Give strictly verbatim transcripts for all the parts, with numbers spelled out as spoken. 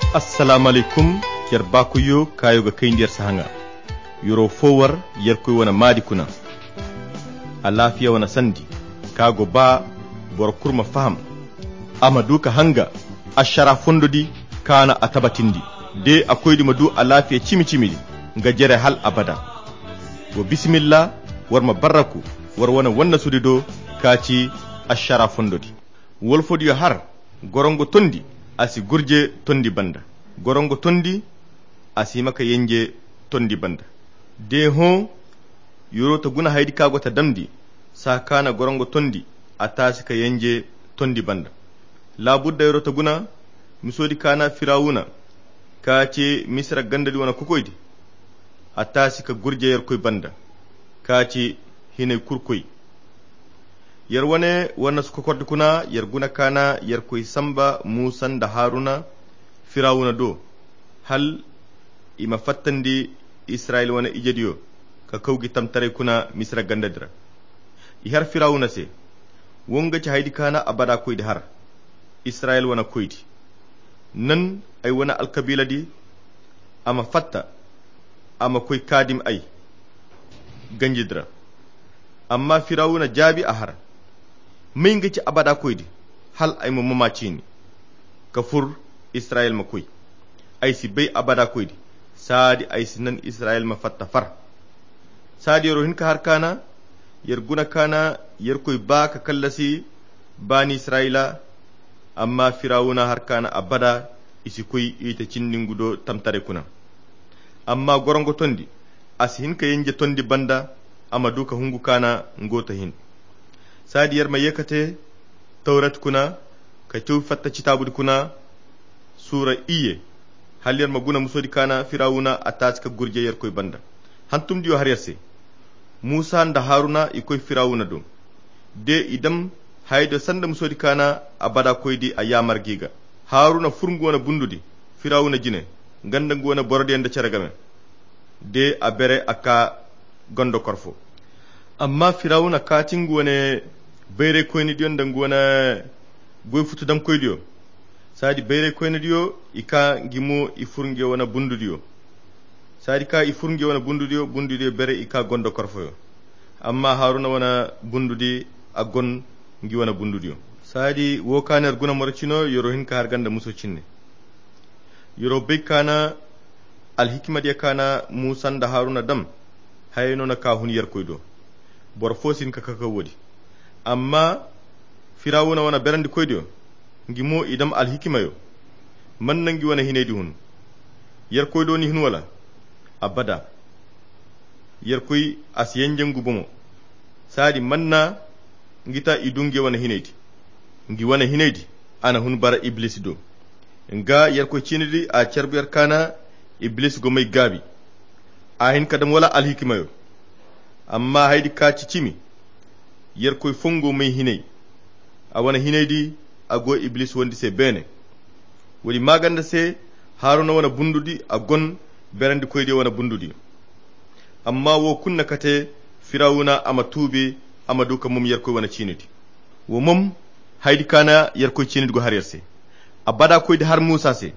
assalamu alaikum yar bakuyo kayo ga kai ndiyar sahanga yoro fowar yar koy wana madi kuna a lafiya wana sandi kago ba bor kurma faham amadu ka hanga ashara fondodi kana atabatindi de akoydi madu a lafiya cimi cimi ga jere hal abada wa bismillah war ma baraku war wana wanna sudido kaci ashara fondodi wolfodi har gorongo tondi asi gurje tondi banda gorongo tondi asi maka yenje tondi banda de ho yoro ta guna haidi kago ta damdi sakana gorongo tondi atasi ka yenje tondi banda labudda yoro ta guna misodi kana firawuna kace misra gandali wana kukoydi atasi ka gurje yer koy banda kace hine kurkoy yar wane wannan suka kwarda kuna yar guna kana yar koy samba musan da haruna firawuna do hal ima fattandi israel wana ijediyo ka kawgi tamtare kuna misra gandadira i har firawuna se wonga ci haydi kana abada koydi har israel wana koydi nan ay wana alkabila di ama fatta ama koy kadim ay ganjidra amma firawuna jabi a har mai nga ci abada koydi hal ay mo mamaci ni ka fur israel ma koy ay si bay abada koydi sadi ay si nan israel ma fatta far sadi yoro hin ka har kana yar guna kana yar koy ba ka kallasi bani israila amma firawuna har kana abada isi koy ita cinningudo tamtare kuna amma gorongo tondi as hin ka yenje tondi banda amma duka hungu kana ngota hin sadiyar mai yakate taurat kuna ka cew fatta kitabud kuna sura iye haliyar maguna musodi kana firawuna ataska gurje yar koy banda hantum diyo har yasse musa da haruna ikoy firawuna do de idam haydo sanda musodi kana abada koydi a yamar giga haruna furngona bundudi firawuna jine ganda ngona borde nda ceragame de a bere aka gondo korfo amma firawuna katin gone bere koyni diyon da ngona goy futu dam koy diyo sadi bere koyni diyo ika ngimo ifurnge wana bundu diyo sadi ka ifurnge wana bundu diyo bundu diyo bere ika gondo korfo amma haruna wana bundu di agon ngi wana bundu diyo sadi wo kaner guna morcino yoro hin ka har ganda muso cinne yoro be kana al hikma de kana musan da haruna dam hayno na ka hun yar koydo bor fosin ka kaka wodi amma firawuna wana berandi koydo ngimo idam al hikima yo man nangi wana hinedi hun yar koydo ni hin wala abada yar koy as yenjengu bomo sadi manna ngita idunge wana hinedi ngi wana hinedi ana hun bara iblis do nga yar koy cinidi a cerbiyar kana iblis go may gabi a hin kadam wala al hikima yo amma haydi kaci cimi yar koy fongo may hinay a wana hinaydi ago iblis wondi se bene wodi maganda se haruna wana bundudi a gon berandi koyde wana bundudi amma wo kunna kate firawuna ama tuube ama duka mum yar koy wana cinidi wo mum haydi kana yar koy cinidi go har yarse a bada koyde har musa se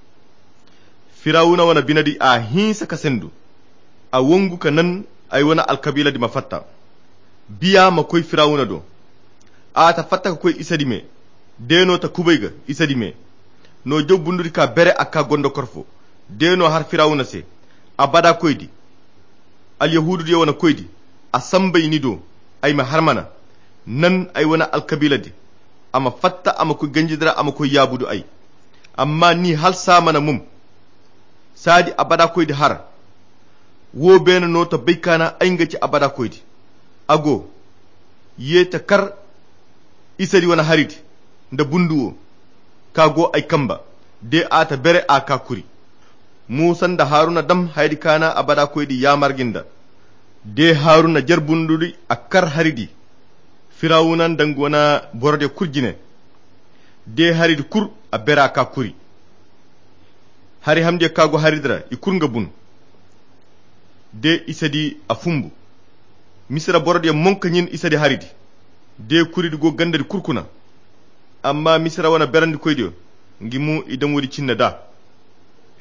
firawuna wana binadi a hinsa kasendu a wongu ka nan ay wana alkabila di mafatta biya ma koy firawuna do a ta fatta koy isadi me deno ta kubayga isadi me no jobbunduri ka bere akka gondo korfo deno har firawuna se abada koydi al yahudu de wana koydi a sambay ni do ay ma harmana nan ay wana alkabila di ama fatta ama ko ganjidra ama ko yabudu ay amma ni hal samana mum sadi abada koydi har wo bena nota baykana ay ngaci abada koydi ago yeta kar isadi wana haridi nda bunduwo kago ay kamba de ata bere aka kuri musan da haruna dam haydi kana abada koydi ya marginda de haruna jar bundudi akar haridi firawunan dangona borde kurjine de haridi kur a bere aka kuri hari hamde kago haridra i kurga bun de isadi a fumbu misra borde monka nyin isadi haridi de kuridi go gandari kurkuna amma misra wana berandi koydio ngimu idan wodi cinna da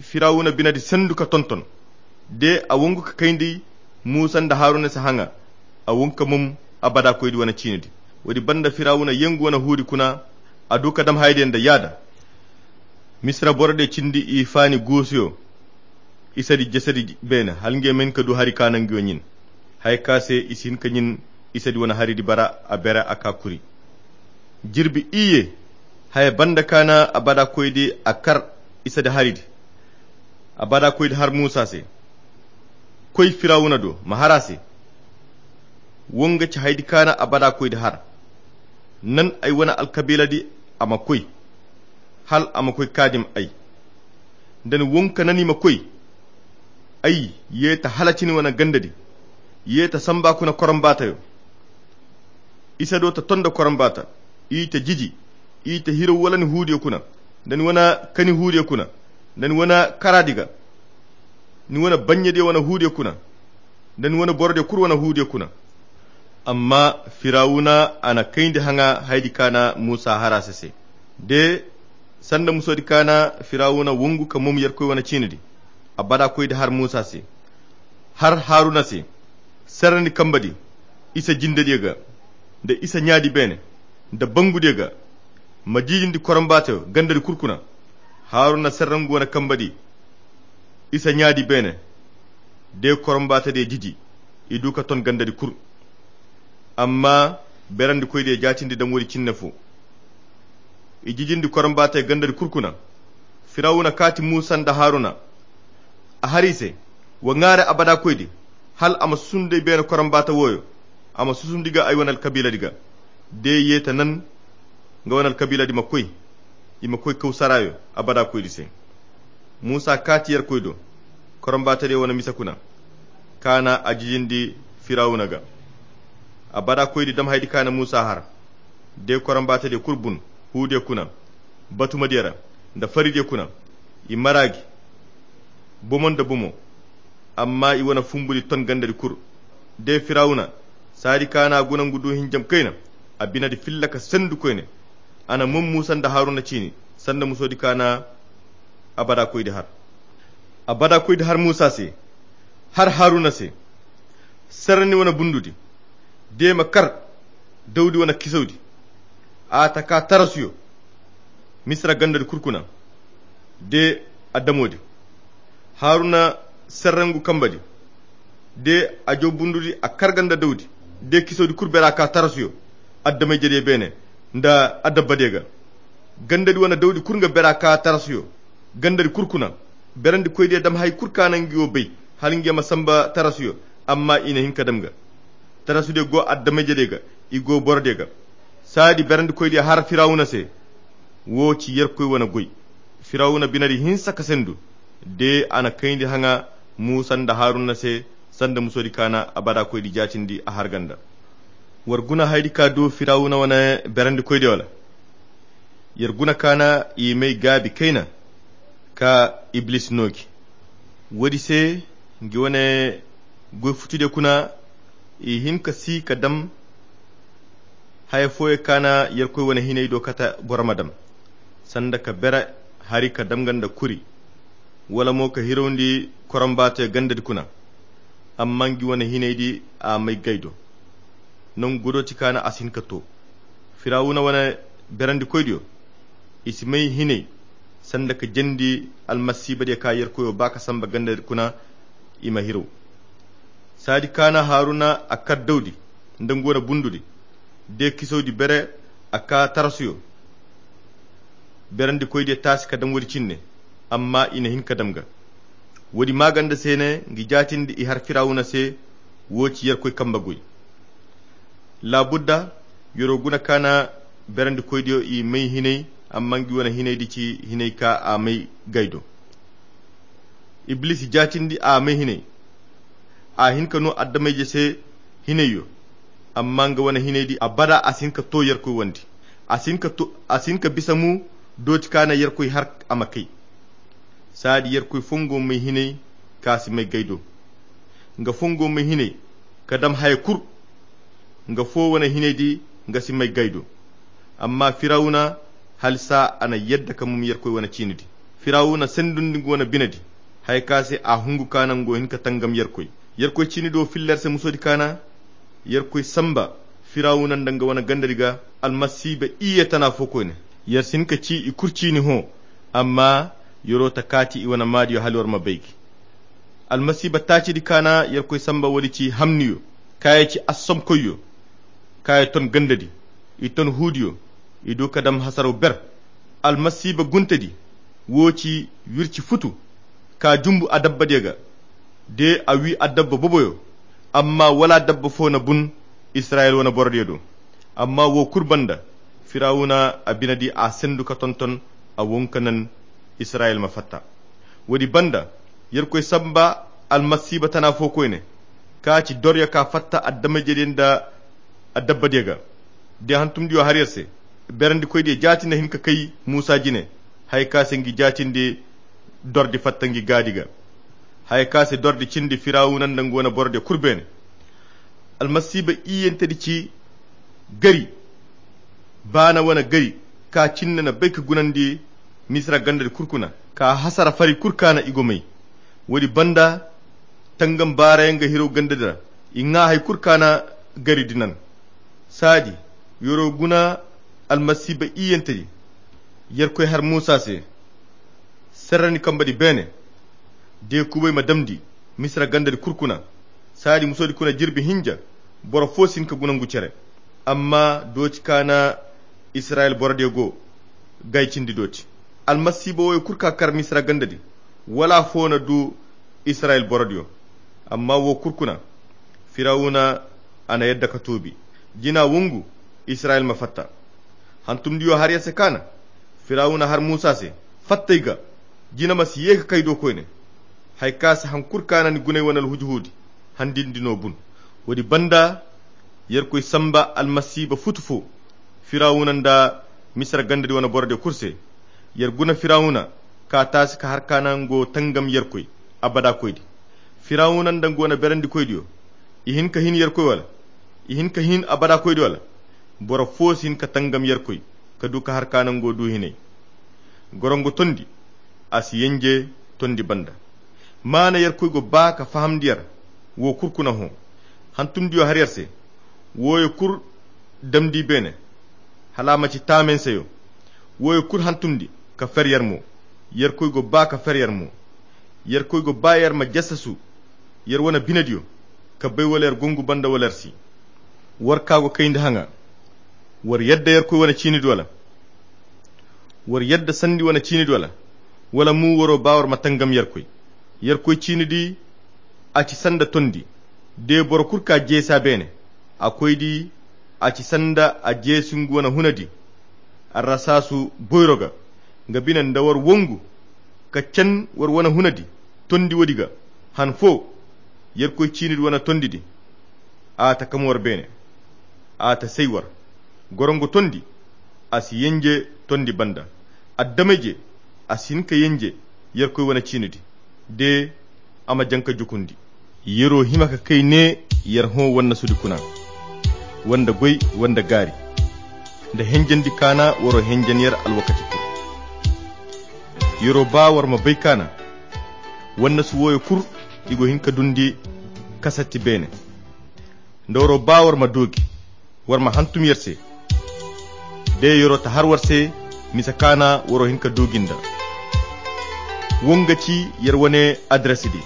firawuna binadi sendu ka tonton de a wongu ka kayndi musa da haruna sa hanga a wonka mum abada koydi wana cinidi wadi banda firawuna yengu wana hudi kuna aduka dam hayde da yada misra borde cindi i fani gosiyo isadi jasadi bena halnge men ka du hari kanangi wonyin hay kase isin kanyin isadi wana hari di bara a bera akakuri jirbi iye hay banda kana abada koydi akar isadi haridi abada koydi har musa se koy firawuna do maharase wonga ci haydi kana abada koydi har nan ay wana alkabila di ama koy hal ama koy kadim ay dan wonka nani ma koy ay yeta halacini wana gandadi yeta samba kuna korambata yo isa do ta tonda korambata ita jiji ita hiro walani hudiyo kuna dan wana kani hudiyo kuna dan wana karadiga ni wana banyade wana hudiyo kuna dan wana borde kur wana hudiyo kuna amma firawuna ana kaindi hanga haydi kana musa harasese de sanda musodi kana firawuna wongu ka mum yer koy wana cinidi abada koyde har musa se har haruna se sarani kambadi isa jindediga da isa nyaadi bene da bangudega majijindi korombato gandari kurkuna haruna sarrangu wana kambadi isa nyaadi bene de korombata de jiji iduka ton gandari kur amma berandi koyde jatindi dam wori cinnefo e jijindi korombata e gandari kurkuna firawuna kati musa da haruna a harise wa ngare abada koyde hal ama sunde bene korombata woyo ama susundiga ay wonal kabila diga de yeta nan nga wonal kabila di makoy ima koy kawsarayo abada koyde se musa kati yer koydo korombata de wona misakuna kana ajijindi firawuna ga abada koydi dam haydi kana musa har de korombata de kurbun hude kuna batuma dera da faride kuna i maragi bomon da bomo amma i wona fumbuli ton gandari kur de firawuna sari kana gunan gudu hinjam kaina abina di fillaka sendu koyne ana mum musa da haruna cini sanda musodi kana abada koydi har abada koydi har musa se har haruna se sarani wona bundudi de makar dawdi wona kisawdi ata ka tarasuyo misra gandari kurkuna de addamodi haruna sarrangu kambadi de ajo bundudi a karganda dawdi de kisodi kurbera ka tarasuyo addamay jede bene nda addabadega gandadi wona dawdi kurga bera ka tarasuyo gandari kurkuna berandi koyde dam hay kurkanangiyo bey halingema samba tarasuyo amma ina hinka damga tarasude go addamay jedega igo bordega saadi berandi koyde har firawuna se wo ci yerkoy wona goy firawuna binari hinsa ka sendu de ana kayndi hanga musa da haruna se sanda musodi kana abada koydi jatindi a harganda warguna haydi ka do firawuna wana berandi koyde wala yerguna kana i may gabi kaina ka iblis noki wodi se ngi wone goy futude kuna i hinka si ka dam hay foye kana yerkoy wona hinay do kata boramadam sanda ka bera hari ka damganda kuri wala mo ka hirondi korambate gandadi kuna amma ngi wona hinaydi a may gaydo non godoti kana asin ka to firawuna wona berandi koydiyo isi may hinay sanda ka jandi almasiba de ka yerkoyo baka samba gandadi kuna ima hiro sadi kana haruna akad dawdi ndangona bundudi de kisodi bere aka tarasuyo berandi koyde tasi kadam wodi cinne amma ina hin kadamga wodi maganda sene ngi jatindi i har firawuna se woci yer koy kambagoy la budda yoro guna kana berandi koyde i may hinay amma ngi wona hinaydi ci hinay ka a may gaydo iblis jatindi a may hinay a hin kanu addamay se hinayo amma nga wona hinaydi abada asinka to yer koy wandi asinka to asinka bisamu doti kana yer koy har amakay saadi yer koy fongo may hinay kasi may gaydo nga fongo may hinay kadam hay kur nga fo wona hinaydi nga si may gaydo amma firawuna halsa ana yedda ka mum yer koy wona cinidi firawuna sendundi wona binadi hay kase a hungu kana ngo hinka tangam yerkoy yerkoy cini do fillerse musodi kana yerkoy samba firawuna ndanga wona gandariga almasiba iyetana fokoyne yersin ka ci i kurcini ho amma yorota kati i wona madiyo halwar mabayki almasiba taci di kana yerkoy samba wadi ci hamniyo kaye ci assom koyo kaye ton gandadi i ton hudiyo i do kadam hasaro ber almasiba guntadi woci wirci futu ka jumbu a dabba dega de a wi a dabba boboyo amma wala dabba fo na bun israel wona borde do amma wo kurbanda firawuna a binadi a sendu ka tonton a wonkanan israel ma fatta wodi banda yerkoy samba almasiba tana fo koyne ka ci dorya ka fatta addama jedin da a dabba dega de hantum diyo har yerse berandi koyde jatina hinka kai musa jine hay kase ngi jatinde dordi fatta ngi gadiga hay kase dordi cindi firawuna ndango wona borde kurbene almasiba iyentedi ci gari bana wona gari ka cinnana bayka gunandi misra gandade kurkuna ka hasara fari kurkana igomay wodi banda tangam barayenga hiro gandadira inga hay kurkana gari dinan sadi yoro guna almasiba iyentedi yerkoy har musa se serrani kambadi bene de kubay ma damdi misra gandade kurkuna sadi musodi kuna jirbi hinja boro fosin ka gunangu cere amma doti kana israel borode go gaycindi doti almasiba wo kurka kar misra gandadi wala fona du israel borode amma wo kurkuna firawuna ana yadda ka tobi jina wungu israel ma fatta hantum diyo har yase kana firawuna har musa se fattayga jina mas yeka kaydo koyne hay kas han kurkana ni gunay wonal hujhudi handindino bun wodi banda yerkoy samba almasiba futufo firawuna nda misra gandadi wona borde kurse yer guna firawuna ka tas ka har kana ngo tangam yerkoy abada koydi firawuna nda ngona berandi koydiyo ihin ka hin yerkoy wala ihin ka hin abada koydi wala boro fosin ka tangam yerkoy ka duka har kana ngo du hinay gorongo tondi as yenje tondi banda mana yerkoy go baka fahamdiyar wo kurkuna ho hantum diyo har yerse woyo kur damdi bene halama ci tamen sayo woyo kur hantumdi ka feryar mo yerkoy go baka feryar mo yerkoy go bayar ma jassasu yer wona binadiyo ka bay waler gongu banda walersi war kago kayndi hanga war yadda yerkoy wona cini dola war yadda sandi wona cini dola wala mu woro bawar matangam yerkoy yerkoy cini di aci sanda tondi de boro kurka jesa bene akoy di aci sanda a jesungu wona hunadi arrasasu boyroga nga binan da war wongu ka can war wona hunadi tondi wodiga han fo yerkoy cini wona tondi di ata kam war bene ata sey war gorongo tondi as yenje tondi banda addameje asin ka yenje yerkoy wona cini di de ama janka jukundi yero himaka kai ne yar ho wonna sudi kuna wanda goy wanda gari da henjandi kana woro henjaniyar alwakati kur yero ba war ma bai kana wonna su woyo kur igo hinka dundi kasati bene ndoro ba war ma dogi war ma hantum yerse de yero ta har warse misa kana woro hinka doginda wongaci yer wone adresse di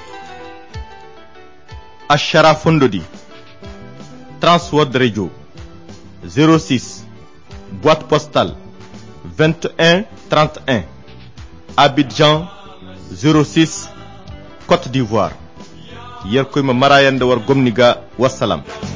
ashara fondodi Transworld Radio zéro six boîte postale vingt et un trente et un Abidjan zéro six Côte d'Ivoire yer koy ma marayande war gomniga wassalam